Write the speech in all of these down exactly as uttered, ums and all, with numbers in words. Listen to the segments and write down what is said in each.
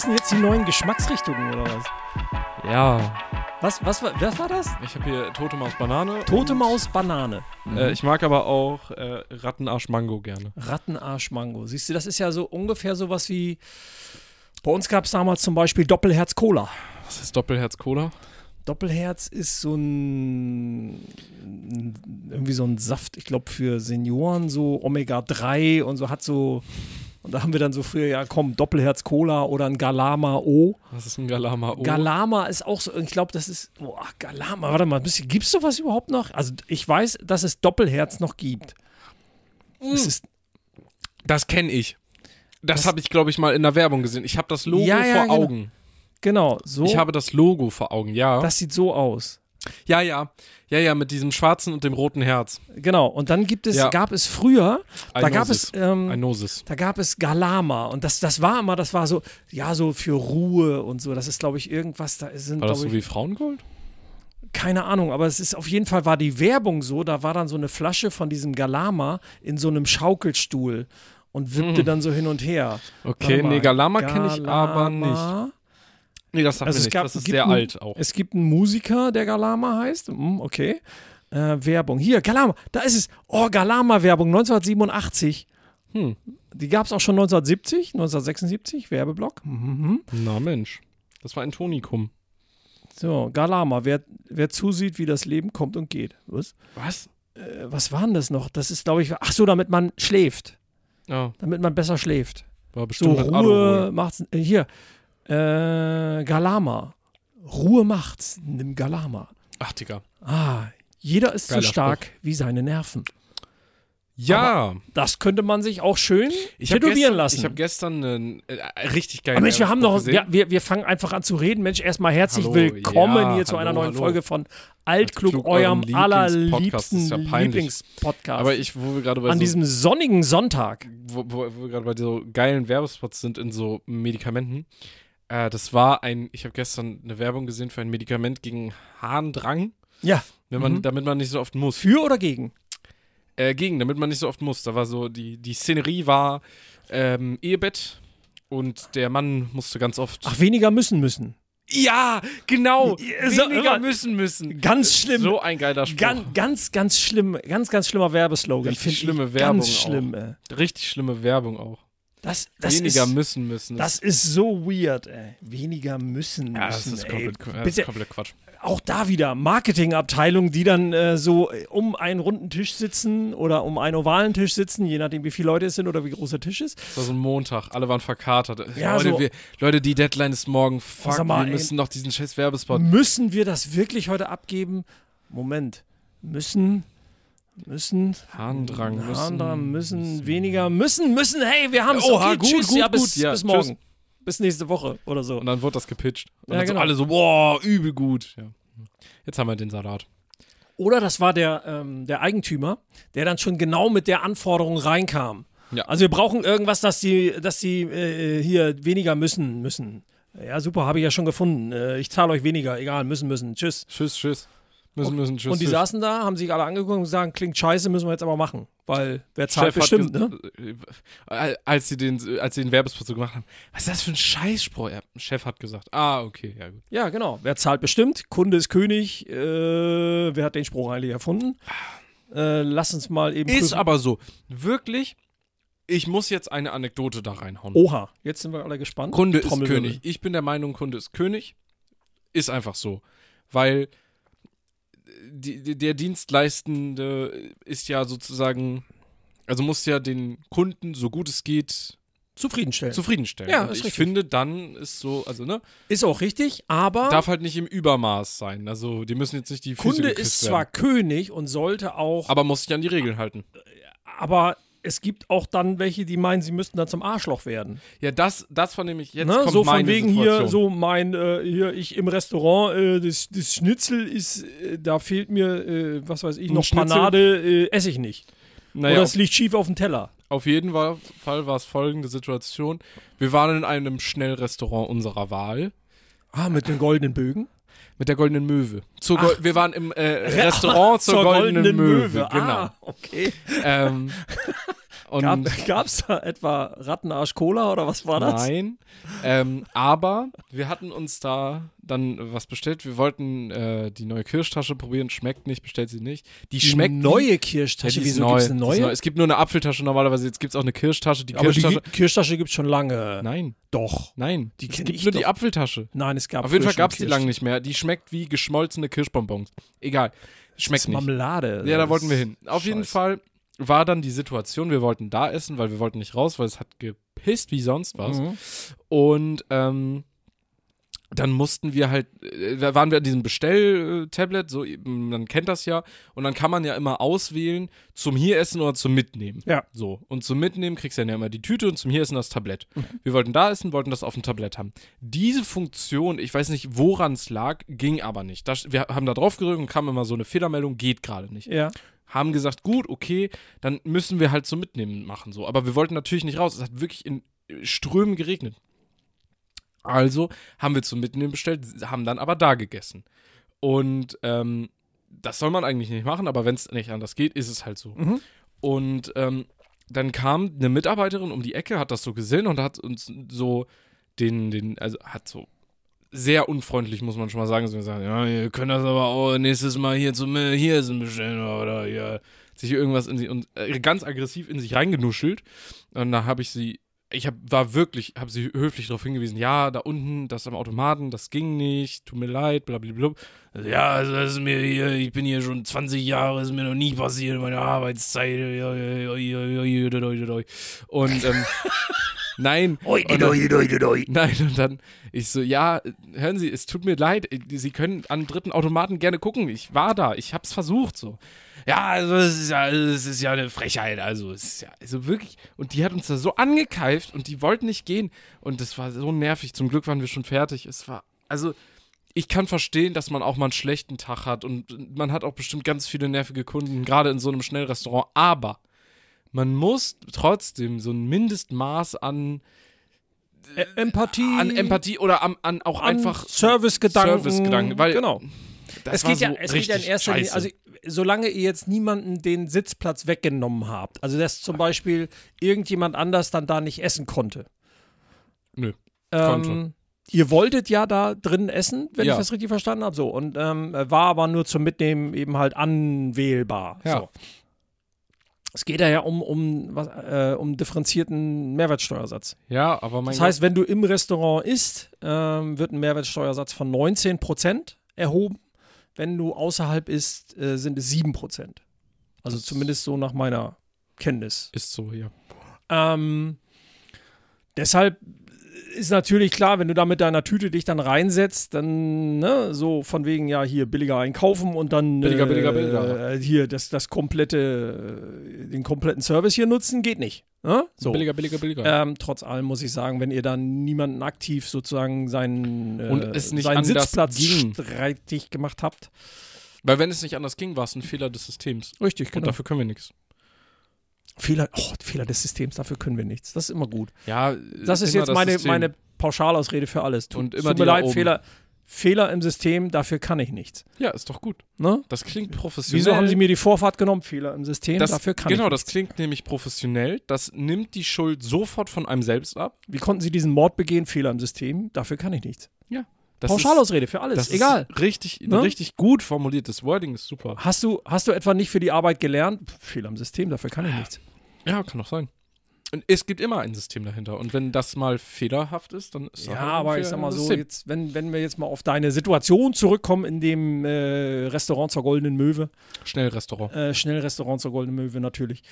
denn jetzt die neuen Geschmacksrichtungen oder was? Ja. Was, was, war, was war das? Ich habe hier Tote Maus Banane. Tote Maus Banane. Mhm. Äh, ich mag aber auch äh, Rattenarsch Mango gerne. Rattenarsch Mango. Siehst du, das ist ja so ungefähr sowas wie, bei uns gab es damals zum Beispiel Doppelherz Cola. Was ist Doppelherz Cola? Doppelherz ist so ein, irgendwie so ein Saft, ich glaube für Senioren, so Omega drei und so hat so, und da haben wir dann so früher, ja komm, Doppelherz Cola oder ein Galama O. Was ist ein Galama O? Galama ist auch so, ich glaube, das ist, boah, Galama, warte mal, gibt es sowas überhaupt noch? Also ich weiß, dass es Doppelherz noch gibt. Mm. Es ist, das kenne ich. Das, Das- habe ich, glaube ich, mal in der Werbung gesehen. Ich habe das Logo Ja, ja, vor genau. Augen. genau, so, Ich habe das Logo vor Augen, ja. das sieht so aus. ja, ja. Ja, ja, mit diesem schwarzen und dem roten Herz. Genau, und dann gibt es, Ja. gab es früher, da gab es, Einosis. ähm, Einosis. Da gab es Galama und das, das war immer, das war so, ja, so für Ruhe und so. Das ist, glaube ich, irgendwas, da sind, War das glaube so ich, wie Frauengold? keine Ahnung, aber es ist auf jeden Fall, war die Werbung so, da war dann so eine Flasche von diesem Galama in so einem Schaukelstuhl und wippte Hm. dann so hin und her. Okay, Warte mal, nee, Galama kenne ich aber nicht. Galama. Nee, das sagt Also mir es nicht. gab- das ist gibt sehr einen- alt auch. Es gibt einen Musiker, der Galama heißt. Hm, okay. Äh, Werbung. Hier, Galama, da ist es. Oh, Galama-Werbung, neunzehnhundertsiebenundachtzig. Hm. Die gab es auch schon neunzehnhundertsiebzig, neunzehnhundertsechsundsiebzig, Werbeblock. Mhm. Na Mensch, das war ein Tonikum. So, Galama, wer, wer zusieht, wie das Leben kommt und geht. Was? Was? Äh, was war denn das noch? Das ist, glaube ich, ach so, damit man schläft. Ja, Damit man besser schläft. war So, bestimmt mit Ruhe Aluhol. macht's. Äh, hier, äh, Galama. Ruhe macht's, nimm Galama. Ach, Digga. Ah, jeder ist Geiler so stark wie seine Nerven. Ja, Das könnte man sich auch schön ich habe tätowieren gestern, lassen. ich habe gestern einen äh, richtig geilen Aber Mensch, wir haben noch, Werbespot ja, gesehen. wir, wir fangen einfach an zu reden. Mensch, erstmal herzlich Hallo, willkommen ja, hier zu einer hallo, neuen hallo. Folge von Altklug, Altklug, eurem eurem allerliebsten Lieblingspodcast. Das ist ja peinlich. Lieblingspodcast. Aber ich, wo wir gerade bei an so, diesem sonnigen Sonntag. wo, wo, wo wir gerade bei so geilen Werbespots sind in so Medikamenten. Äh, das war ein, ich habe gestern eine Werbung gesehen für ein Medikament gegen Harndrang, Ja. wenn man, Mhm. damit man nicht so oft muss. Für oder gegen? Äh, gegen, damit man nicht so oft muss. Da war so, die, die Szenerie war ähm, Ehebett und der Mann musste ganz oft. Ach, weniger müssen müssen. ja, genau! Ja, so, Weniger immer- müssen müssen. Ganz schlimm. So ein geiler Spruch. Ganz, ganz, ganz schlimm. Ganz, ganz schlimmer Werbeslogan. Richtig Find schlimme ich Werbung Ganz auch. schlimm, ey. Richtig schlimme Werbung auch. Das, das Weniger ist, müssen müssen. Das ist so weird, ey. Weniger müssen müssen, ja, das ist ey. komplett, das Bitte, ist komplett Quatsch. auch da wieder Marketingabteilung, die dann äh, so äh, um einen runden Tisch sitzen oder um einen ovalen Tisch sitzen, je nachdem, wie viele Leute es sind oder wie groß der Tisch ist. Das war so ein Montag, alle waren verkatert. Ja, Leute, so- wir, Leute, die Deadline ist morgen. Fuck, sag mal, wir ey. müssen noch diesen scheiß Werbespot. Müssen wir das wirklich heute abgeben? Moment. Müssen, müssen, Harndrang müssen. Harndrang müssen, weniger müssen, müssen. Hey, wir haben es. Oha, Okay, gut, tschüss, gut, ja, bis, gut. Ja, bis tschüss. morgen. Bis nächste Woche oder so. Und dann wurde das gepitcht. Und Ja, dann genau. so alle so, boah, übel gut. Ja. Jetzt haben wir den Salat. Oder das war der, ähm, der Eigentümer, der dann schon genau mit der Anforderung reinkam. Ja. Also wir brauchen irgendwas, dass die, dass die äh, hier weniger müssen, müssen. Ja, super, habe ich ja schon gefunden. Äh, ich zahle euch weniger, egal, müssen, müssen. Tschüss. Tschüss, tschüss. Müssen, müssen, tschüss. Und die tschüss. saßen da, haben sich alle angeguckt und sagen, klingt scheiße, müssen wir jetzt aber machen. Weil wer zahlt Chef hat bestimmt, ges- ne? äh, Als sie den, als sie den Werbespot so gemacht haben, was ist das für ein Scheißspruch? Ja, Chef hat gesagt, ah, okay, ja gut. Ja, genau. Wer zahlt bestimmt? Kunde ist König. Äh, wer hat den Spruch eigentlich erfunden? Äh, lass uns mal eben Ist prüfen. aber so. Wirklich, ich muss jetzt eine Anekdote da reinhauen. Oha, jetzt sind wir alle gespannt. Kunde ist Trommelwirbel. König. Ich bin der Meinung, Kunde ist König. Ist einfach so. Weil die, die, der Dienstleistende ist ja sozusagen, also muss ja den Kunden, so gut es geht, Zufriedenstellen. zufriedenstellen. Ja, Und ist ich richtig. finde, dann ist so, also ne, Ist auch richtig, aber darf halt nicht im Übermaß sein. Also die müssen jetzt nicht die Füße Kunde geküsst ist zwar werden. König und sollte auch, Aber muss sich an die Regeln halten. aber es gibt auch dann welche, die meinen, sie müssten dann zum Arschloch werden. Ja, das, das von dem ich jetzt Ne? kommt So von meine wegen Situation. hier, so mein, äh, hier, ich im Restaurant, äh, das, das Schnitzel ist, äh, da fehlt mir, äh, was weiß ich, Ein noch Schnitzel? Panade, äh, esse ich nicht. Naja, Oder auf, es liegt schief auf dem Teller. auf jeden Fall war es folgende Situation. Wir waren in einem Schnellrestaurant unserer Wahl. Ah, mit den goldenen Bögen? Mit der Goldenen Möwe. Zur Ach. Gol- wir waren im äh, Restaurant zur, Goldenen, Möwe. Genau. Ah, okay. Ähm, Und Gab es da etwa Rattenarsch-Cola oder was war das? Nein, ähm, aber wir hatten uns da dann was bestellt. Wir wollten äh, die neue Kirschtasche probieren, schmeckt nicht, bestellt sie nicht. Die, Die schmeckt neue wie, Kirschtasche, ja, die ist wieso neu, gibt es eine die ist neue? neu. Es gibt nur eine Apfeltasche normalerweise, jetzt gibt es auch eine Kirschtasche. Die Aber Kirschtasche, die Kirschtasche gibt es schon lange. nein, Doch. nein, Die es kenn gibt ich nur doch. die Apfeltasche. Nein, es gab Auf jeden Fall früher gab es die schon lange nicht mehr. Die schmeckt wie geschmolzene Kirschbonbons. Egal, Das schmeckt ist nicht. Marmelade. Ja, da Das wollten wir ist hin. Auf jeden Scheiße. Fall war dann die Situation, wir wollten da essen, weil wir wollten nicht raus, weil es hat gepisst wie sonst was. Mhm. Und ähm, dann mussten wir halt, äh, da waren wir an diesem Bestell-Tablet, so, eben, man kennt das ja, und dann kann man ja immer auswählen, zum hier essen oder zum Mitnehmen. Ja. So. Und zum Mitnehmen kriegst du dann ja immer die Tüte und zum hier essen das Tablett. Mhm. Wir wollten da essen, wollten das auf dem Tablett haben. Diese Funktion, ich weiß nicht, woran es lag, ging aber nicht. Das, wir haben da drauf gedrückt und kam immer so eine Fehlermeldung, geht gerade nicht. Ja. Haben gesagt, gut, okay, dann müssen wir halt zum Mitnehmen machen, so. Aber wir wollten natürlich nicht raus. Es hat wirklich in Strömen geregnet. Also haben wir zum Mitnehmen bestellt, haben dann aber da gegessen. Und ähm, das soll man eigentlich nicht machen, aber wenn es nicht anders geht, ist es halt so. Mhm. Und ähm, dann kam eine Mitarbeiterin um die Ecke, hat das so gesehen und hat uns so den, den, also hat so sehr unfreundlich, muss man schon mal sagen, so gesagt, ja, ihr könnt das aber auch nächstes Mal hier zum hier essen bestellen oder ja, sich irgendwas in sie und äh, ganz aggressiv in sich reingenuschelt. Und da habe ich sie, ich hab, war wirklich, habe sie höflich darauf hingewiesen, ja, da unten, das am Automaten, das ging nicht, tut mir leid, blablabla. Also, ja, also das ist mir hier, ich bin hier schon zwanzig Jahre, ist mir noch nie passiert, meine Arbeitszeit. Ja, ja, ja, ja, ja, ja. Und ähm, nein. Oi, Und doi, doi, doi, doi. Nein, und dann ich so, ja, hören Sie, es tut mir leid, Sie können an dritten Automaten gerne gucken, ich war da, ich hab's versucht, so. Ja, also es ist ja, es ist ja eine Frechheit, also es ist ja, also wirklich, und die hat uns da so angekeift und die wollten nicht gehen und das war so nervig, zum Glück waren wir schon fertig, es war, also ich kann verstehen, dass man auch mal einen schlechten Tag hat und man hat auch bestimmt ganz viele nervige Kunden, gerade in so einem Schnellrestaurant, aber man muss trotzdem so ein Mindestmaß an Ä- Empathie. an Empathie oder an, an auch an einfach Servicegedanken. Servicegedanken, weil genau. das Es war geht, so ja, es geht ja in richtig erster Linie, scheiße. also solange ihr jetzt niemanden den Sitzplatz weggenommen habt, also dass zum Beispiel irgendjemand anders dann da nicht essen konnte. Nö, Ähm, konnte. ihr wolltet ja da drin essen, wenn Ja. ich das richtig verstanden habe, so, und ähm, war aber nur zum Mitnehmen eben halt anwählbar. Ja. So. Es geht da ja um, um, was, äh, um differenzierten Mehrwertsteuersatz. Ja, aber mein Das heißt, wenn du im Restaurant isst, ähm, wird ein Mehrwertsteuersatz von neunzehn Prozent erhoben. Wenn du außerhalb isst, äh, sind es sieben Prozent. Also Das zumindest so nach meiner Kenntnis. ist so, ja. Ähm, deshalb ist natürlich klar, wenn du da mit deiner Tüte dich dann reinsetzt, dann ne, so von wegen, ja, hier billiger einkaufen und dann Billiger, äh, billiger, billiger. hier das, das komplette, äh, den kompletten Service hier nutzen, geht nicht. Ne? So. Billiger, billiger, billiger. Ähm, trotz allem muss ich sagen, wenn ihr dann niemanden aktiv sozusagen seinen, äh, Und es nicht seinen anders Sitzplatz ging. streitig gemacht habt. Weil wenn es nicht anders ging, war es ein Fehler des Systems. Richtig, Und genau. dafür können wir nichts. Fehler, oh, Fehler des Systems, dafür können wir nichts. Das ist immer gut. Ja, Das ist immer jetzt meine, System. meine Pauschalausrede für alles. Tut, Und immer tut die mir da leid, oben. Fehler, Fehler im System, dafür kann ich nichts. Ja, ist doch gut. Ne? Das klingt professionell. Wieso haben sie mir die Vorfahrt genommen? Fehler im System, das, dafür kann Genau, ich das nichts. klingt nämlich professionell. Das nimmt die Schuld sofort von einem selbst ab. Wie konnten sie diesen Mord begehen? Fehler im System, dafür kann ich nichts. Das Pauschalausrede für ist, alles, das egal. ist richtig, Ne? richtig gut formuliertes Wording ist super. Hast du, hast du etwa nicht für die Arbeit gelernt? Pff, Fehler im System, dafür kann ich nichts. Ja, kann auch sein. Und es gibt immer ein System dahinter. Und wenn das mal fehlerhaft ist, dann ist das Ja, halt aber ein ich sag mal so, System. jetzt, wenn, wenn wir jetzt mal auf deine Situation zurückkommen in dem äh, Restaurant zur Goldenen Möwe, Schnellrestaurant. äh, Schnellrestaurant zur Goldenen Möwe natürlich,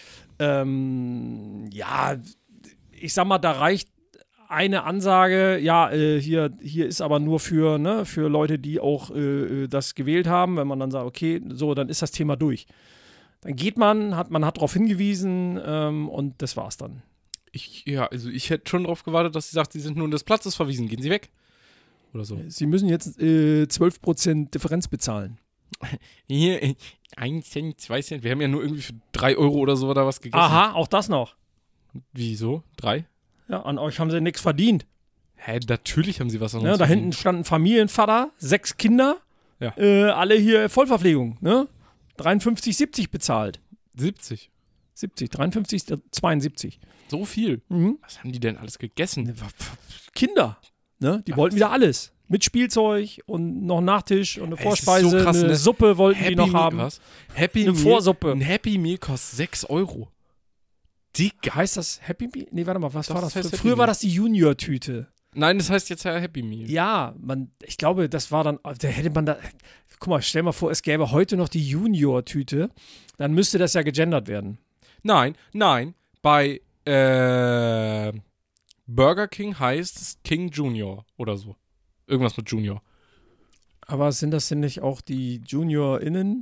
ähm, ja, ich sag mal, da reicht eine Ansage, ja, äh, hier, hier ist aber nur für, ne, für Leute, die auch äh, das gewählt haben, wenn man dann sagt, okay, so, dann ist das Thema durch. Dann geht man, hat, man hat darauf hingewiesen ähm, und das war's dann. Ich, ja, also ich hätte schon darauf gewartet, dass sie sagt, sie sind nun des Platzes verwiesen, gehen sie weg. Oder so. Sie müssen jetzt äh, zwölf Prozent Differenz bezahlen. Hier, äh, ein Cent, zwei Cent. Wir haben ja nur irgendwie für drei Euro oder so da was gegessen. Aha, auch das noch. Wieso? Drei? Ja, an euch haben sie nichts verdient. Hä, natürlich haben sie was an Ne, uns da verdient. hinten stand ein Familienvater, sechs Kinder, Ja. äh, alle hier Vollverpflegung, ne? dreiundfünfzig siebzig bezahlt. siebzig. siebzig, dreiundfünfzig, zweiundsiebzig. So viel. Mhm. Was haben die denn alles gegessen? Kinder, ne? Die Ach, wollten wieder alles. Mit Spielzeug und noch einen Nachtisch und eine Ey, es ist Vorspeise, so krass, eine ne? Suppe wollten Happy die noch Meal, haben. was? Happy Eine Meal, Vorsuppe. Ein Happy Meal kostet sechs Euro. Dicker. Heißt das Happy Meal? Nee, warte mal, was Doch, war das das? heißt Happy Früher war Meal. das die Junior-Tüte. Nein, das heißt jetzt ja Happy Meal. Ja, man, ich glaube, das war dann, da hätte man da, guck mal, stell mal vor, es gäbe heute noch die Junior-Tüte, dann müsste das ja gegendert werden. Nein, nein. Bei äh, Burger King heißt es King Junior oder so. Irgendwas mit Junior. Aber sind das denn nicht auch die JuniorInnen?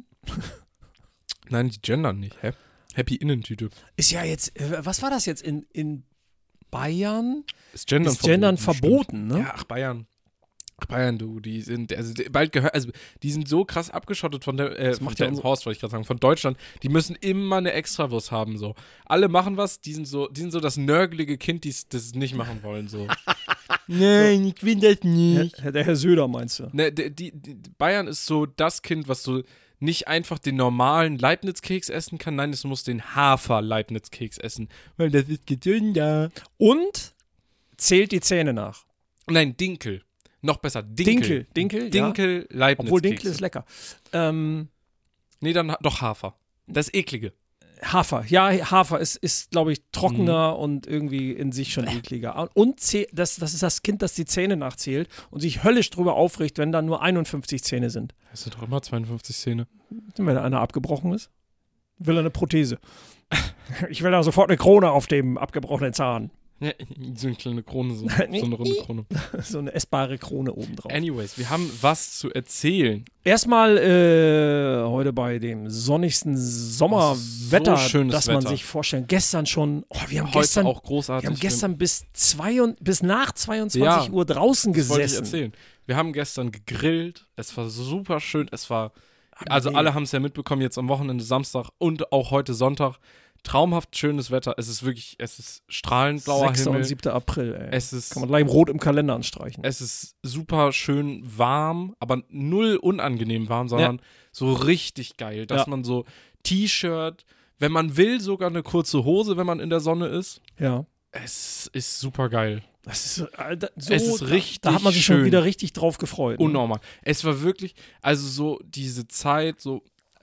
Nein, die gendern nicht. Hä? Happy Innentüte. Ist ja jetzt, äh, was war das jetzt in, in Bayern? Ist Gendern Ist Gendern stimmt. verboten, ne? Ja, ach Bayern. Ach Bayern, du, die sind, also die- bald gehört, also die sind so krass abgeschottet von der, äh, von macht ja der unsere- Horst, wollte ich gerade sagen, von Deutschland, die müssen immer eine Extrawurst haben, so. Alle machen was, die sind so, die sind so das nörgelige Kind, die das es nicht machen wollen, so. Nein, ich will das nicht. Herr, der Herr Söder meinst du? Ne, die, die, die, Bayern ist so das Kind, was so nicht einfach den normalen Leibniz-Keks essen kann, nein, es muss den Hafer-Leibniz-Keks essen, weil das ist gesünder. Und zählt die Zähne nach. Nein, Dinkel. Noch besser, Dinkel. Dinkel, Dinkel, ja. Dinkel, Leibniz. Obwohl Dinkel ist lecker. Ähm, Nee, dann ha- doch Hafer. Das Eklige. Hafer, ja, Hafer ist, ist glaube ich, trockener Mhm. und irgendwie in sich schon ekliger. Und zäh- das, das ist das Kind, das die Zähne nachzählt und sich höllisch drüber aufregt, wenn da nur einundfünfzig Zähne sind. Das sind doch immer zweiundfünfzig Zähne. Wenn da einer abgebrochen ist, will er eine Prothese. Ich will da sofort eine Krone auf dem abgebrochenen Zahn. Ja, so eine kleine Krone, so, so eine runde Krone. So eine essbare Krone obendrauf. Anyways, wir haben was zu erzählen. Erstmal äh, heute bei dem sonnigsten Sommerwetter, So schönes das man Wetter. sich vorstellen. Gestern schon, oh, wir haben Heute gestern, auch großartig. wir haben gestern bis, zwei und, bis nach zweiundzwanzig Ja, Uhr draußen das wollte ich gesessen. erzählen. Wir haben gestern gegrillt. Es war super schön. Es war, also nee. alle haben es ja mitbekommen, jetzt am Wochenende Samstag und auch heute Sonntag. Traumhaft schönes Wetter. Es ist wirklich, es ist strahlend blauer sechster Himmel. und siebter April, ey. Es ist, Kann man gleich rot im Kalender anstreichen. es ist super schön warm, aber null unangenehm warm, sondern so richtig geil, dass Ja. man so T-Shirt, wenn man will, sogar eine kurze Hose, wenn man in der Sonne ist. Ja. Es ist super geil. Das ist so, Alter, so Es ist richtig da, da hat man sich schon schön. wieder richtig drauf gefreut. Ne? Unnormal. Es war wirklich, also so diese Zeit, so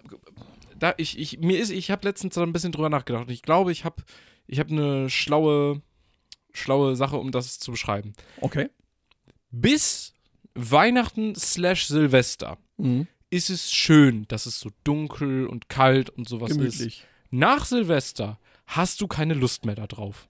da ich ich mir ist ich habe letztens so ein bisschen drüber nachgedacht und ich glaube, ich habe ich habe eine schlaue schlaue Sache, um das zu beschreiben. Okay. Bis Weihnachten slash Silvester Mhm. ist es schön, dass es so dunkel und kalt und sowas ist. Gemütlich. Nach Silvester hast du keine Lust mehr da drauf.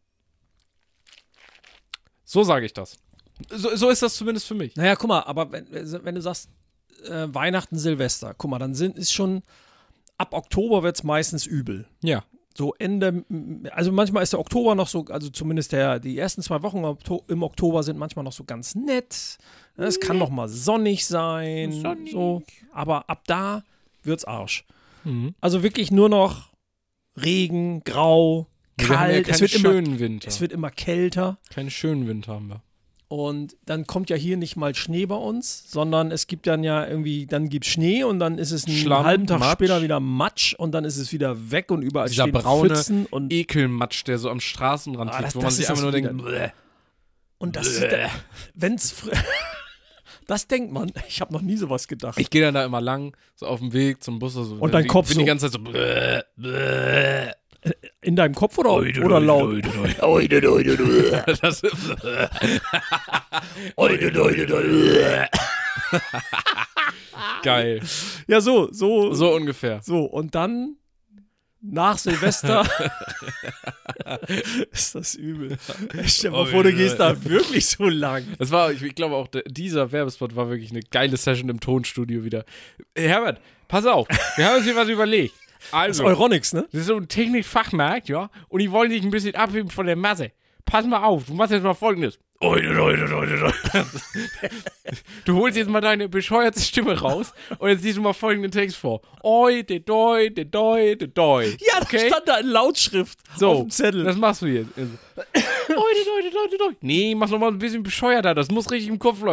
So sage ich das. So, so ist das zumindest für mich. Naja, guck mal, aber wenn, wenn du sagst, äh, Weihnachten, Silvester, guck mal, dann sind, ist schon, ab Oktober wird es meistens übel. Ja. So Ende, also manchmal ist der Oktober noch so, also zumindest der, die ersten zwei Wochen im Okto- im Oktober sind manchmal noch so ganz nett. Es kann noch mal sonnig sein. Sonnig. So, aber ab da wird's Arsch. Mhm. Also wirklich nur noch Regen, grau, Wir haben ja kalt. keinen es, wird immer, schönen Winter. es wird immer kälter. Keinen schönen Winter haben wir. Und dann kommt ja hier nicht mal Schnee bei uns, sondern es gibt dann ja irgendwie, dann gibt es Schnee und dann ist es einen Schlamm, halben Tag Matsch. später wieder Matsch und dann ist es wieder weg und überall Dieser stehen braune Pfützen und, Ekelmatsch, der so am Straßenrand Ah, liegt, das- wo man das sich ist einfach nur das denkt, wieder. bleh. und das sieht, wenn's, fr- das denkt man, ich habe noch nie sowas gedacht. Ich gehe dann da immer lang, so auf dem Weg zum Bus. So, Und dein die, Kopf bin so- die ganze Zeit so, bleh, bleh. In deinem Kopf oder, oder laut? Das ist, geil. Ja, so, so, so, So ungefähr. so. Und dann nach Silvester ist das übel. Stell dir mal vor, du gehst da wirklich so lang. Das war, ich, ich glaube auch, der, dieser Werbespot war wirklich eine geile Session im Tonstudio wieder. Hey, Herbert, pass auf, wir haben uns hier was überlegt. Das Also, ist Euronics, ne? das ist so ein Technikfachmarkt, ja, und die wollen sich ein bisschen abheben von der Masse. Pass mal auf, du machst jetzt mal Folgendes. Oide, oide, oide, oide. Du holst jetzt mal deine bescheuerte Stimme raus und jetzt liest du mal folgenden Text vor. Oide, doide, doide, doide. Ja, das Okay? stand da in Lautschrift So, auf dem Zettel. das machst du jetzt. Also, Oide, doide, doide, doide. Nee, mach noch mal ein bisschen bescheuerter, das muss richtig im Kopf bleiben.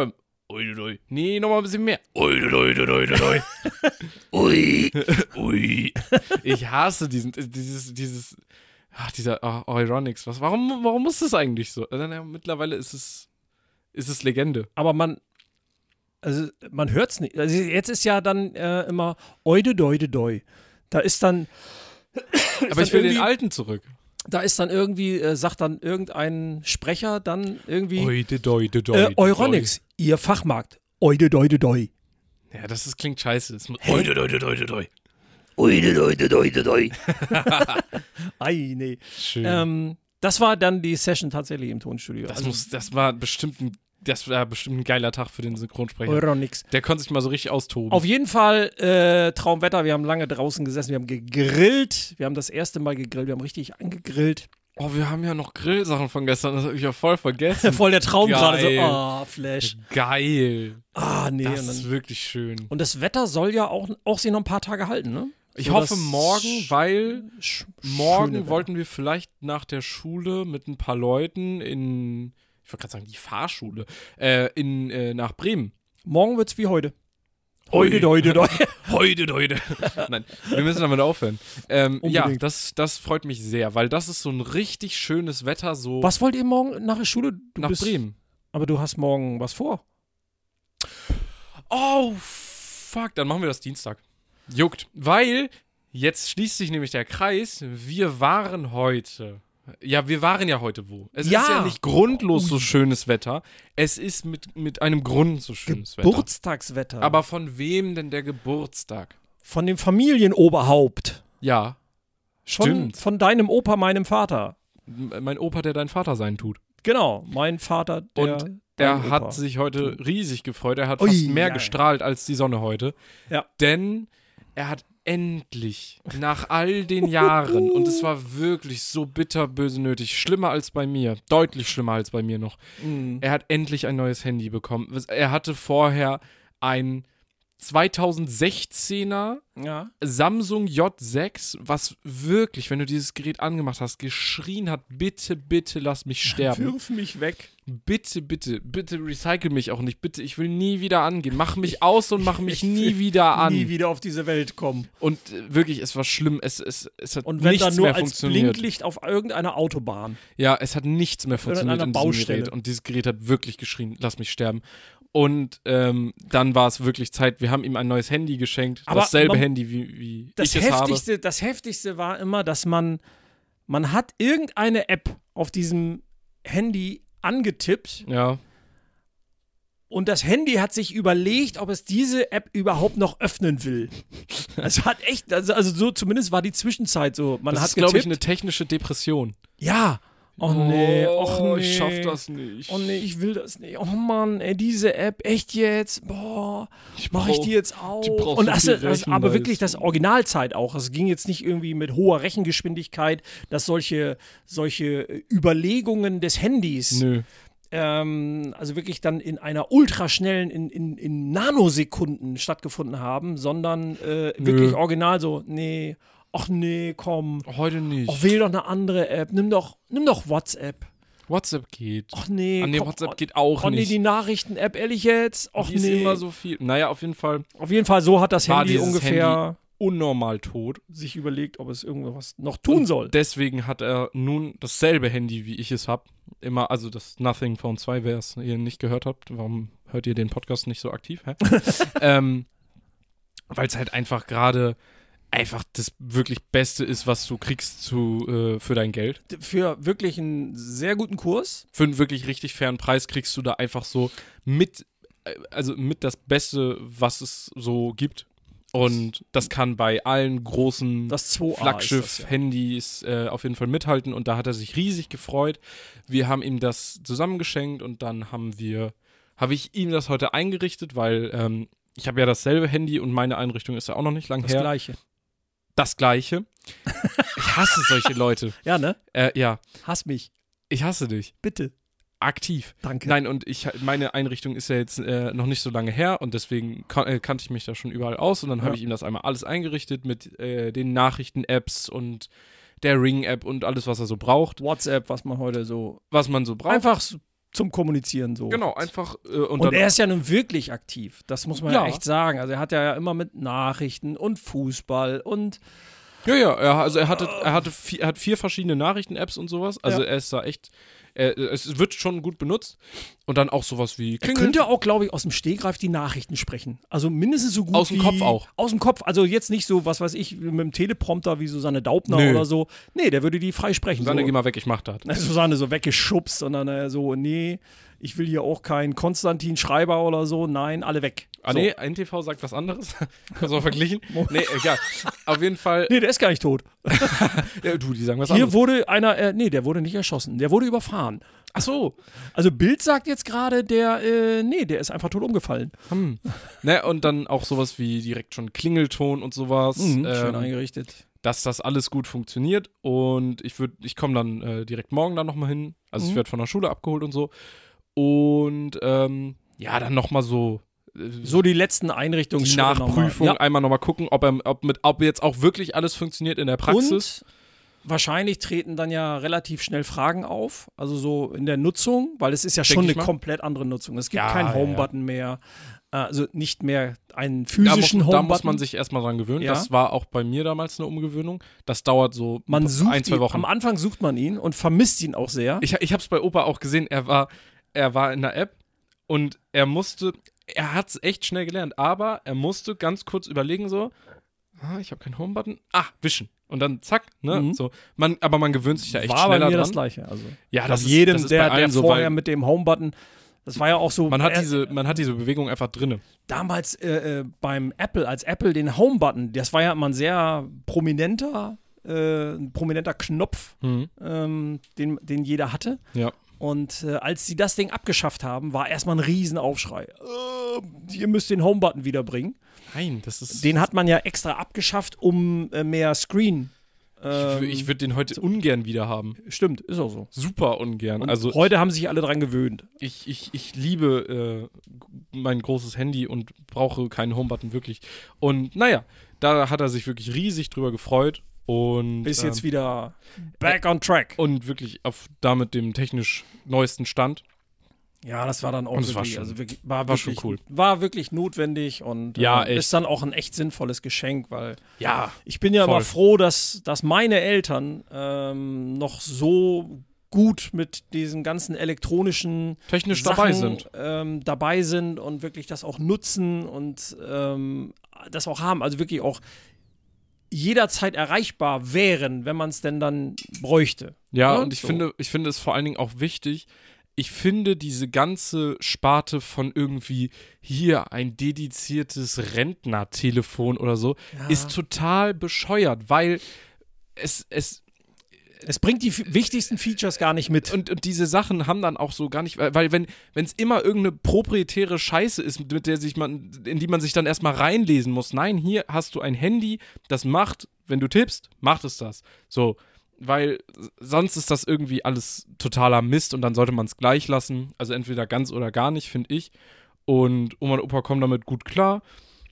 Ui, ui, ui. Nee, nochmal ein bisschen mehr. Ui, ui, ui, ui, ui. Ui. Ui. Ich hasse diesen, dieses, dieses, ach, dieser oh, Euronics. Was, warum, warum muss das eigentlich so? Also, na, mittlerweile ist es, ist es Legende. Aber man, also man hört es nicht. Also jetzt ist ja dann äh, immer Oide, Deude, Doi. Da ist dann. ist Aber ich will den alten zurück. Da ist dann irgendwie, äh, sagt dann irgendein Sprecher dann irgendwie. Oide, Deude, Doi. Äh, Euronics, ihr Fachmarkt. Oide, Deude, Doi. Ja, das ist, klingt scheiße. Das muss, Hey. Oide, Deude, Deude, Doi. Oide, Deude, Deude, Doi. Ei, nee. Schön. Ähm, das war dann die Session tatsächlich im Tonstudio. das, Also, muss, das war bestimmt ein, das war bestimmt ein geiler Tag für den Synchronsprecher. Euronics. Der konnte sich mal so richtig austoben. Auf jeden Fall äh, Traumwetter. Wir haben lange draußen gesessen. Wir haben gegrillt. Wir haben das erste Mal gegrillt. Wir haben richtig angegrillt. Oh, wir haben ja noch Grillsachen von gestern. Das habe ich ja voll vergessen. Voll der Traum Geil. gerade. So, ah, Flash. Geil. Ah, nee. Das und, ist dann, wirklich schön. und das Wetter soll ja auch, auch sich noch ein paar Tage halten, ne? Ich So hoffe das morgen, weil sch- schöne morgen Wetter. wollten wir vielleicht nach der Schule mit ein paar Leuten in, ich wollte gerade sagen, die Fahrschule, äh, in, äh, nach Bremen. Morgen wird's wie heute. Ui. Heute, heute, heute. Heute, heute. Nein, wir müssen damit aufhören. Ähm, ja, Unbedingt. das, das freut mich sehr, weil das ist so ein richtig schönes Wetter, so Was wollt ihr morgen nach der Schule? Du nach bist, Bremen. Aber du hast morgen was vor. Oh, fuck, dann machen wir das Dienstag. Juckt, weil jetzt schließt sich nämlich der Kreis. Wir waren heute, ja, wir waren ja heute wo? Es Ja. ist ja nicht grundlos so schönes Wetter. Es ist mit, mit einem Grund so schönes Wetter. Geburtstagswetter. Aber von wem denn der Geburtstag? von dem Familienoberhaupt. Ja, Von, Stimmt. von deinem Opa, meinem Vater. m- mein Opa, der dein Vater sein tut. Genau, mein Vater, der. Und dein Er Opa. hat sich heute riesig gefreut. Er hat Ui, fast mehr ja. gestrahlt als die Sonne heute. Ja. Denn er hat endlich, nach all den Jahren, und es war wirklich so bitterböse nötig, schlimmer als bei mir, deutlich schlimmer als bei mir noch, Mhm. er hat endlich ein neues Handy bekommen. Er hatte vorher ein zweitausendsechzehner Ja. Samsung J sechs, was wirklich, wenn du dieses Gerät angemacht hast, geschrien hat, bitte, bitte lass mich sterben. Wirf mich weg. Bitte, bitte, bitte recycle mich auch nicht. Bitte, ich will nie wieder angehen. Mach mich aus und mach mich Ich nie will wieder an. Nie wieder auf diese Welt kommen. Und äh, wirklich, es war schlimm. Es, es, es hat Und wenn nichts dann nur mehr als funktioniert. Blinklicht auf irgendeiner Autobahn. Ja, es hat nichts mehr funktioniert einer in diesem Baustelle. Gerät. Und dieses Gerät hat wirklich geschrien, lass mich sterben. Und ähm, dann war es wirklich Zeit. Wir haben ihm ein neues Handy geschenkt. Aber dasselbe man- Handy, wie, wie Das ich es habe. Heftigste, das Heftigste war immer, dass man, man hat irgendeine App auf diesem Handy angetippt Ja. und das Handy hat sich überlegt, ob es diese App überhaupt noch öffnen will. Es hat echt, also, also so zumindest war die Zwischenzeit so. Man Das hat ist, glaube ich, getippt. eine technische Depression. Ja. Oh nee, och Oh, nee. ich schaff das nicht. Oh nee, ich will das nicht. Oh Mann, ey, diese App, echt jetzt? Boah, mach ich brauch- die jetzt auch? die braucht Und so das, viel das, aber wirklich das Rechenleistung. Originalzeit auch. Es ging jetzt nicht irgendwie mit hoher Rechengeschwindigkeit, dass solche, solche Überlegungen des Handys, Nö. ähm, also wirklich dann in einer ultraschnellen, in, in, in Nanosekunden stattgefunden haben, sondern äh, wirklich original so, nee, ach nee, komm, Heute nicht. ach, wähl doch eine andere App, nimm doch, nimm doch WhatsApp. WhatsApp geht. Ach nee, Ah, nee, komm, WhatsApp oh, geht auch oh nee, nicht. die Nachrichten-App, ehrlich jetzt? Ach Die ist nee. immer so viel. Naja, auf jeden Fall Auf jeden Fall, so hat das war Handy dieses ungefähr unnormal tot. sich überlegt, ob es irgendwas noch tun Und soll. Deswegen hat er nun dasselbe Handy, wie ich es habe. Immer, also das Nothing Phone zwei, wer es ihr nicht gehört habt. Warum hört ihr den Podcast nicht so aktiv? Hä? ähm, Weil es halt einfach gerade einfach das wirklich Beste ist, was du kriegst zu, äh, für dein Geld. Für wirklich einen sehr guten Kurs. Für einen wirklich richtig fairen Preis kriegst du da einfach so mit, äh, also mit das Beste, was es so gibt. Und das kann bei allen großen Das zwei A ist das, ja. Flaggschiff-Handys äh, auf jeden Fall mithalten. Und da hat er sich riesig gefreut. Wir haben ihm das zusammengeschenkt und dann haben wir, habe ich ihm das heute eingerichtet, weil ähm, ich habe ja dasselbe Handy und meine Einrichtung ist ja auch noch nicht lang Das her. Gleiche. Das Gleiche. Ich hasse solche Leute. Ja, ne? Äh, ja, Hass mich. ich hasse dich. Bitte. Aktiv. Danke. Nein, und ich, meine Einrichtung ist ja jetzt äh, noch nicht so lange her und deswegen kan äh, kannte ich mich da schon überall aus und dann Ja. habe ich ihm das einmal alles eingerichtet mit äh, den Nachrichten-Apps und der Ring-App und alles, was er so braucht, WhatsApp, was man heute so was man so braucht. einfach so zum Kommunizieren so. Genau, einfach. Äh, und Und dann, er ist ja nun wirklich aktiv. Das muss man ja, Ja. echt sagen. Also er hat ja immer mit Nachrichten und Fußball und ja, ja, er, also er hatte, er hatte vier, er hat vier verschiedene Nachrichten-Apps und sowas. Also Ja. er ist da echt. Er, es wird schon gut benutzt. Und dann auch sowas wie er Klingel. könnte auch, glaube ich, aus dem Stegreif die Nachrichten sprechen. Also mindestens so gut Aus dem wie, Kopf auch. Aus dem Kopf. Also jetzt nicht so, was weiß ich, mit dem Teleprompter wie Susanne Daubner Nö. oder so. Nee, der würde die frei sprechen. Susanne, so. geh mal weg, ich mach das. Susanne so weggeschubst und dann äh, so, nee, ich will hier auch keinen Konstantin Schreiber oder so. Nein, alle weg. Ah, so. nee, N T V sagt was anderes. so verglichen. Nee, egal. Auf jeden Fall. Nee, der ist gar nicht tot. Ja, du, die sagen was Hier anderes. wurde einer, äh, nee, der wurde nicht erschossen. Der wurde überfahren. Ach so. Also Bild sagt jetzt gerade, der, äh, nee, der ist einfach tot umgefallen. Hm. Ne, und dann auch sowas wie direkt schon Klingelton und sowas. Mhm, ähm, schön eingerichtet. dass das alles gut funktioniert. Und ich würde, ich komme dann äh, direkt morgen dann nochmal hin. Also Mhm. ich werde von der Schule abgeholt und so. Und ähm, ja, dann nochmal so. äh, So die letzten Einrichtungen. die Nachprüfung, Ja. einmal nochmal gucken, ob, er, ob, mit, ob jetzt auch wirklich alles funktioniert in der Praxis. Und wahrscheinlich treten dann ja relativ schnell Fragen auf, also so in der Nutzung, weil es ist ja Denk schon ich eine mal. komplett andere Nutzung. Es gibt Ja, keinen ja, Home-Button mehr, äh, also nicht mehr einen Da muss, physischen da Home-Button. muss man sich erstmal dran gewöhnen. Ja. Das war auch bei mir damals eine Umgewöhnung. Das dauert so man sucht ein, zwei ihn, Wochen. am Anfang sucht man ihn und vermisst ihn auch sehr. Ich, ich habe es bei Opa auch gesehen. Er war, er war in der App und er musste, er hat es echt schnell gelernt, aber er musste ganz kurz überlegen so, ah, ich habe keinen Home-Button. Ah, wischen. Und dann zack, ne? Mhm. So, man, aber man gewöhnt sich da echt war bei schneller mir dran. das Gleiche. Also, Ja, dass das ist, jedem, das ist der, bei allen der so, vorher weil mit dem Home-Button, das war ja auch so. man hat äh, diese, man hat diese Bewegung einfach drinne. damals äh, äh, beim Apple, als Apple den Home-Button, das war ja immer ein sehr prominenter, äh, ein prominenter Knopf, Mhm. ähm, den, den jeder hatte. Ja. Und äh, als sie das Ding abgeschafft haben, war erstmal ein Riesenaufschrei. Äh, ihr müsst den Home-Button wiederbringen. Nein, das ist. Den hat man ja extra abgeschafft, um äh, mehr Screen. Ähm, ich würde den heute ungern wieder haben. stimmt, ist auch so. Super ungern. Und Also heute haben sich alle dran gewöhnt. ich, ich, ich liebe äh, mein großes Handy und brauche keinen Homebutton wirklich. Und naja, da hat er sich wirklich riesig drüber gefreut. Und, Ist ähm, jetzt wieder back on track. und wirklich auf damit dem technisch neuesten Stand. Ja, das war dann auch Und es war wirklich, schon- also wirklich, war, war wirklich, schon cool. war wirklich notwendig und Ja, äh, echt. ist dann auch ein echt sinnvolles Geschenk, weil Ja. ich bin ja Voll. immer froh, dass, dass meine Eltern ähm, noch so gut mit diesen ganzen elektronischen Technisch Sachen, dabei sind. Ähm, dabei sind und wirklich das auch nutzen und ähm, das auch haben, also wirklich auch jederzeit erreichbar wären, wenn man es denn dann bräuchte. Ja, Ja, und ich so. finde, ich finde es vor allen Dingen auch wichtig. Ich finde diese ganze Sparte von irgendwie hier ein dediziertes Rentnertelefon oder so Ja. ist total bescheuert, weil es, es Es bringt die f- wichtigsten Features gar nicht mit. und, und diese Sachen haben dann auch so gar nicht, weil, weil wenn wenn es immer irgendeine proprietäre Scheiße ist, mit der sich man, in die man sich dann erstmal reinlesen muss. Nein, hier hast du ein Handy, das macht, wenn du tippst, macht es das. So, weil sonst ist das irgendwie alles totaler Mist und dann sollte man es gleich lassen. Also entweder ganz oder gar nicht, finde ich. Und Oma und Opa kommen damit gut klar.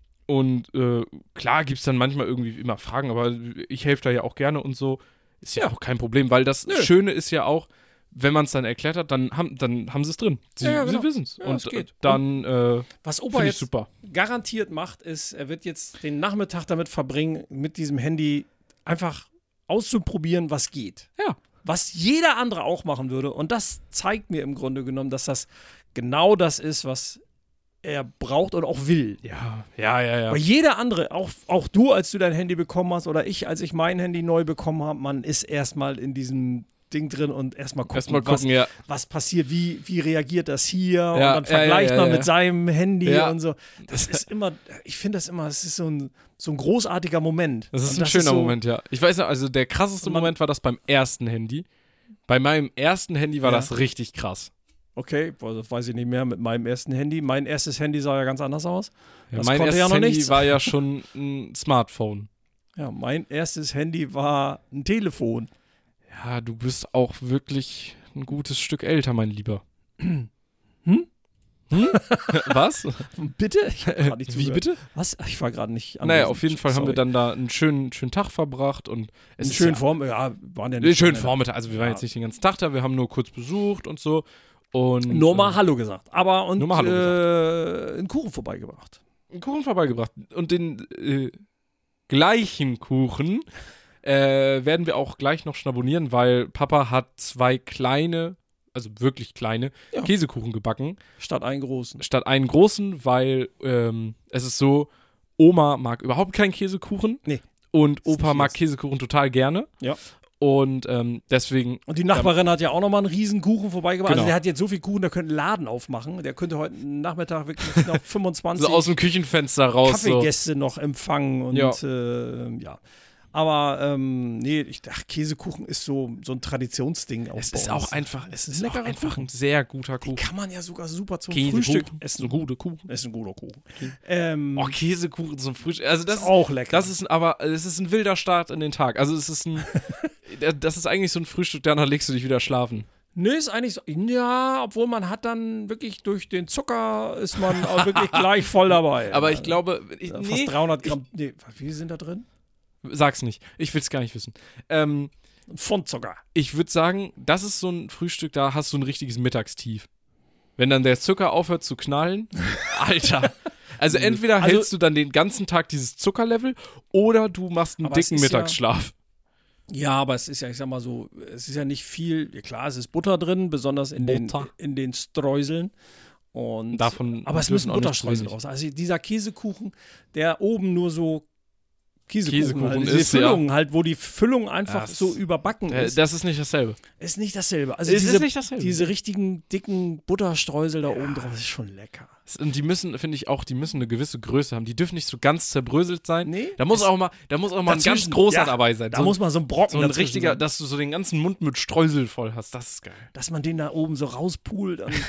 Und äh, klar gibt es dann manchmal irgendwie immer Fragen, aber ich helfe da ja auch gerne und so. Ist ja auch kein Problem, weil das Nö. Schöne ist ja auch, wenn man es dann erklärt hat, dann haben, dann haben sie es drin. Sie, Ja, ja, genau. sie wissen es. Ja, und es geht. äh, dann äh, Was Opa finde ich jetzt super. garantiert macht, ist, er wird jetzt den Nachmittag damit verbringen, mit diesem Handy einfach auszuprobieren, was geht. Ja. Was jeder andere auch machen würde. Und das zeigt mir im Grunde genommen, dass das genau das ist, was er braucht und auch will. Ja, ja, ja, ja. Weil jeder andere, auch, auch du, als du dein Handy bekommen hast, oder ich, als ich mein Handy neu bekommen habe, man ist erstmal in diesem Ding drin und erstmal gucken, Erstmal was, gucken, ja. was passiert, wie, wie reagiert das hier und Ja, dann ja, ja, vergleicht ja, man ja. mit seinem Handy Ja. und so. Das ist immer, ich finde das immer, es ist so ein, so ein großartiger Moment. Das ist Und ein schöner so, Moment, ja. Ich weiß ja, also der krasseste Und man- Moment war das beim ersten Handy. Bei meinem ersten Handy war Ja. das richtig krass. Okay, boah, das weiß ich nicht mehr mit meinem ersten Handy. Mein erstes Handy sah ja ganz anders aus. Ja, Das mein konnte erstes ja noch Handy nichts. war ja schon ein Smartphone. Ja, mein erstes Handy war ein Telefon. Ja, du bist auch wirklich ein gutes Stück älter, mein Lieber. Hm? Hm? Was? Bitte? Ich hab grad nicht Wie zugehört. bitte? Was? Ich war gerade nicht Naja, anwesend. auf jeden Fall haben wir Sorry. dann da einen schönen, schönen Tag verbracht und es einen ist schönen ja, Form, ja, waren ja einen nicht schönen so- Vormittag. Also wir waren Ja. jetzt nicht den ganzen Tag da, wir haben nur kurz besucht und so. Und, Nur mal äh, Hallo gesagt. Aber und Nur mal Hallo äh, einen Kuchen vorbeigebracht. einen Kuchen vorbeigebracht. Und den äh, gleichen Kuchen äh, werden wir auch gleich noch schnabulieren, weil Papa hat zwei kleine, also wirklich kleine, Ja. Käsekuchen gebacken, Statt einen großen. statt einen großen, weil ähm, es ist so, Oma mag überhaupt keinen Käsekuchen Nee. und Ist Opa nicht mag jetzt. Käsekuchen total gerne. Ja. Und ähm, deswegen, Und die Nachbarin hat ja auch nochmal einen riesen Kuchen vorbeigebracht. Genau. Also der hat jetzt so viel Kuchen, der könnte einen Laden aufmachen. Der könnte heute Nachmittag wirklich noch fünfundzwanzig so aus dem Küchenfenster raus. So. Kaffeegäste noch empfangen. Und Ja. äh, ja. Aber ähm, nee, ich dachte, Käsekuchen ist so, so ein Traditionsding. Auch Es bei ist uns. auch einfach, es ist auch leckerer einfach Kuchen. ein sehr guter Den Kuchen. kann man ja sogar super zum Käsekuchen, Frühstück so essen. gute Kuchen. Ist ein guter Kuchen. Ähm, Oh, Käsekuchen zum Frühstück. Also das ist auch lecker. Das ist ein, aber es ist ein wilder Start in den Tag. Also es ist ein, das ist eigentlich so ein Frühstück, danach legst du dich wieder schlafen. Nee, ist eigentlich so. Ja, obwohl man hat dann wirklich durch den Zucker ist man auch wirklich gleich voll dabei. Aber ich glaube, ich, Fast nee, dreihundert Gramm. Nee, wie viel sind da drin? sag's nicht. Ich will's gar nicht wissen. Ähm, Ein Pfund Zucker. ich würde sagen, das ist so ein Frühstück, da hast du ein richtiges Mittagstief. Wenn dann der Zucker aufhört zu knallen, Alter. Also entweder Also- hältst du dann den ganzen Tag dieses Zuckerlevel oder du machst einen Aber es dicken ist ja- Mittagsschlaf. Ja, aber es ist ja, ich sag mal so, es ist ja nicht viel. Ja, klar, es ist Butter drin, besonders in, den, Butter. in den Streuseln. Und, Davon aber es dürfen müssen auch nicht Butterstreusel zu wenig. draus. Also dieser Käsekuchen, der oben nur so Käsekuchen, Käsekuchen halt, diese ist, ja. Füllung halt, wo die Füllung einfach Das- so überbacken Äh, ist, das ist nicht dasselbe. ist nicht dasselbe. Also Es ist diese, nicht dasselbe. diese richtigen dicken Butterstreusel da oben drauf ist schon lecker. Und die müssen, finde ich auch, die müssen eine gewisse Größe haben. Die dürfen nicht so ganz zerbröselt sein. Nee, Da muss es- auch mal, da muss auch mal ein ganz dazwischen, großer ja, dabei sein. Da so, muss man so einen Brocken so ein dazwischen richtiger, sein. dass du so den ganzen Mund mit Streusel voll hast. Das ist geil. Dass man den da oben so rauspult. Und,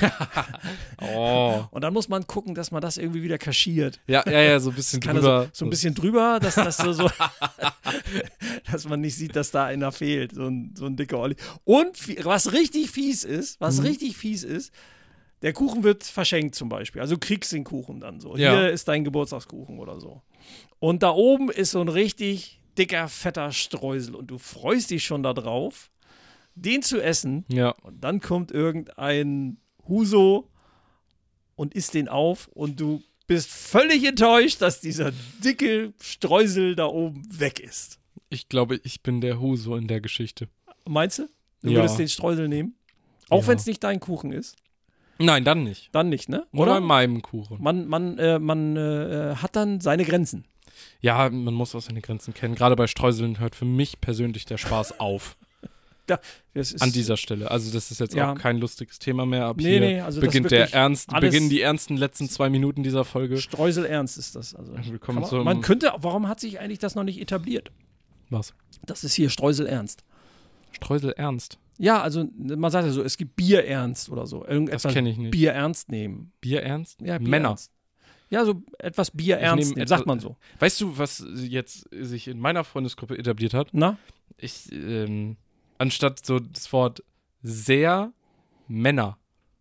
Oh. und dann muss man gucken, dass man das irgendwie wieder kaschiert. Ja, ja, ja, so ein bisschen Kann er drüber. so, so ein bisschen drüber, dass das so, so dass man nicht sieht, dass da einer fehlt. So ein, so ein dicker Olli. Und fie- was richtig fies ist, was Mhm. richtig fies ist, der Kuchen wird verschenkt zum Beispiel. Also du kriegst den Kuchen dann so. Ja. Hier ist dein Geburtstagskuchen oder so. Und da oben ist so ein richtig dicker, fetter Streusel. Und du freust dich schon darauf, den zu essen. Ja. Und dann kommt irgendein Huso und isst den auf und du bist völlig enttäuscht, dass dieser dicke Streusel da oben weg ist. Ich glaube, ich bin der Huso in der Geschichte. Meinst du? Du Ja. würdest den Streusel nehmen? Auch Ja. wenn es nicht dein Kuchen ist? Nein, dann nicht. Dann nicht, ne? Nur Oder? bei meinem Kuchen. Man, man, äh, man äh, hat dann seine Grenzen. Ja, man muss auch seine Grenzen kennen. Gerade bei Streuseln hört für mich persönlich der Spaß auf. Da, das ist, An dieser Stelle. Also das ist jetzt Ja. auch kein lustiges Thema mehr. Ab Nee, hier nee, also das beginnt wirklich der ernst, alles- beginnen die ernsten letzten zwei Minuten dieser Folge. Streusel ernst ist das. Also, Willkommen kann man, zum- man könnte, warum hat sich eigentlich das noch nicht etabliert? Was? Das ist hier Streusel ernst. Streusel ernst. Ja, also man sagt ja so, es gibt Bier ernst oder so. Irgendetwas Das kenn ich nicht. Bier ernst nehmen. Bier ernst? Ja, Bier Männer. Ernst. Ja, so etwas Bier Ich ernst nehm nehmen, etwa- sagt man so. Weißt du, was jetzt sich in meiner Freundesgruppe etabliert hat? Na? Ich, ähm, anstatt so das Wort sehr Männer.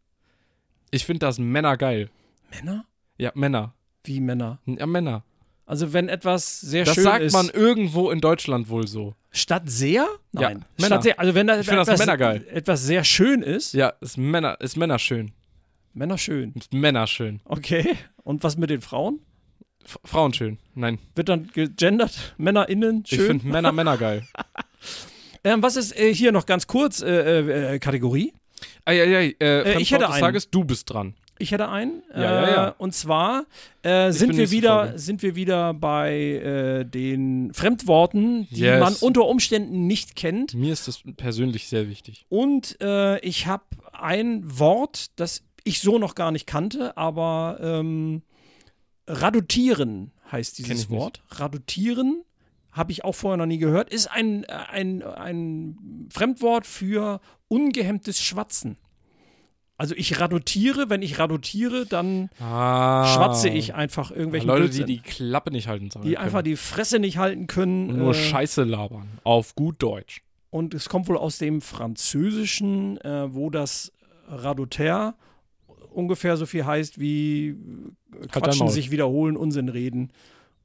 Ich finde das Männer geil. Männer? Ja, Männer. Wie Männer? Ja, Männer. Also wenn etwas sehr Das schön sagt ist. man irgendwo in Deutschland wohl so. Statt sehr? Nein. Männer. Statt sehr, also wenn da Ich find das etwas, Männer geil. etwas sehr schön ist, Ja, ist Männer, ist Männer schön. Männer schön. Ist Männer schön. Okay. Und was mit den Frauen? F Frauen schön. Nein. Wird dann gegendert? MännerInnen Ich schön? finde Männer Männer geil. Ähm, was ist äh, hier noch ganz kurz äh, äh, Kategorie? Eieiei, äh, Äh, ich hätte Fremdwort des einen. Tages, du bist dran. Ich hätte einen. Ja, ja, ja. Äh, und zwar äh, sind, bin wir nächste wieder, Folge. sind wir wieder bei äh, den Fremdworten, die Yes. man unter Umständen nicht kennt. Mir ist das persönlich sehr wichtig. Und äh, ich habe ein Wort, das ich so noch gar nicht kannte, aber ähm, radutieren heißt Kenn dieses ich nicht. Wort. Radutieren habe ich auch vorher noch nie gehört. Ist ein, ein, ein Fremdwort für ungehemmtes Schwatzen. Also ich radutiere, wenn ich radutiere, dann Ah. schwatze ich einfach irgendwelchen Leute, die Blödsinn. die Klappe nicht halten sollen. die einfach die Fresse nicht halten können. und nur äh, Scheiße labern. Auf gut Deutsch. Und es kommt wohl aus dem Französischen, äh, wo das Radoter ungefähr so viel heißt wie äh, dein quatschen, Maul. sich wiederholen, Unsinn reden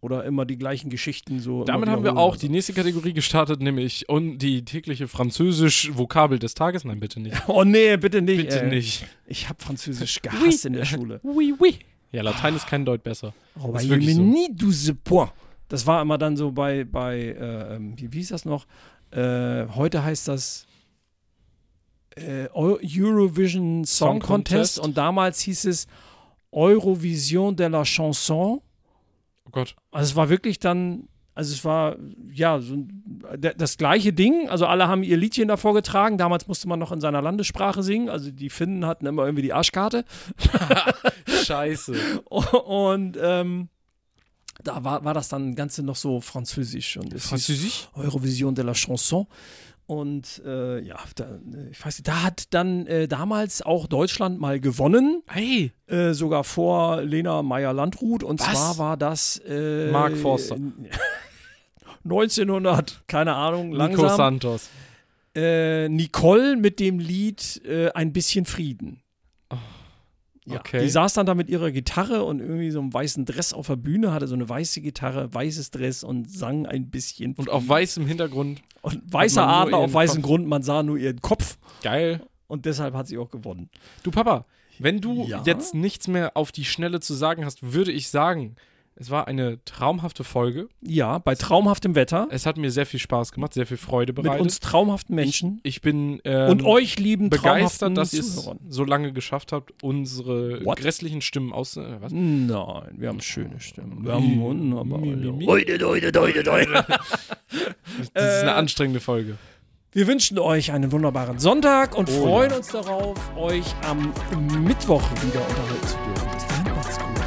Oder immer die gleichen Geschichten so. Damit haben wir auch die nächste Kategorie gestartet, nämlich und die tägliche Französisch-Vokabel des Tages. Nein, bitte nicht. Oh nee, bitte nicht. Bitte ey. nicht. Ich habe Französisch gehasst in der Schule. Oui, oui. Ja, Latein ist kein Deut besser. Oh, Das ist weil wirklich je so. nie douze points. Das war immer dann so bei, bei äh, wie, wie hieß das noch? Äh, heute heißt das äh, Eurovision Song, Song Contest. Contest. Und damals hieß es Eurovision de la Chanson. Oh Gott. Also es war wirklich dann, also es war, ja, so ein, das gleiche Ding. Also alle haben ihr Liedchen davor getragen. Damals musste man noch in seiner Landessprache singen. Also die Finnen hatten immer irgendwie die Arschkarte. Scheiße. Und ähm, da war, war das dann Ganze noch so französisch. Und es hieß Französisch? Eurovision de la Chanson. Und äh, ja, da, ich weiß nicht, da hat dann äh, damals auch Deutschland mal gewonnen. Hey. Äh, sogar vor Lena Meyer-Landrut. Und Was? zwar war das äh, Mark Forster. neunzehnhundert, keine Ahnung, Nico langsam. Santos. Äh, Nicole mit dem Lied äh, Ein bisschen Frieden. Ja, okay. Die saß dann da mit ihrer Gitarre und irgendwie so einem weißen Dress auf der Bühne, hatte so eine weiße Gitarre, weißes Dress und sang ein bisschen. Und auf weißem Hintergrund. Und weißer man nur Adler auf ihren weißem Kopf. Grund, man sah nur ihren Kopf Geil. und deshalb hat sie auch gewonnen. Du Papa, wenn du Ja? jetzt nichts mehr auf die Schnelle zu sagen hast, würde ich sagen, es war eine traumhafte Folge. Ja, bei traumhaftem Wetter, Es hat mir sehr viel Spaß gemacht, sehr viel Freude mit bereitet. uns traumhaften Menschen Ich bin ähm, und euch lieben begeistert, traumhaften dass ihr es Zuhörern. so lange geschafft habt, unsere What? grässlichen Stimmen aus. Äh, was? Nein, wir haben schöne Stimmen. Wir Mi- haben wunderbar. mi- mi- mi- Heute, heute, heute, heute. Das ist eine Äh, anstrengende Folge. Wir wünschen euch einen wunderbaren Sonntag und Oh, freuen ja. uns darauf, euch am Mittwoch wieder unterhalten zu dürfen. Bis dahin, macht's gut.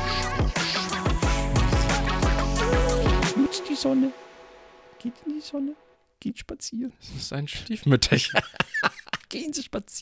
Nutzt die Sonne. Geht in die Sonne. Geht spazieren. Das ist ein Stiefmütterchen. Gehen Sie spazieren.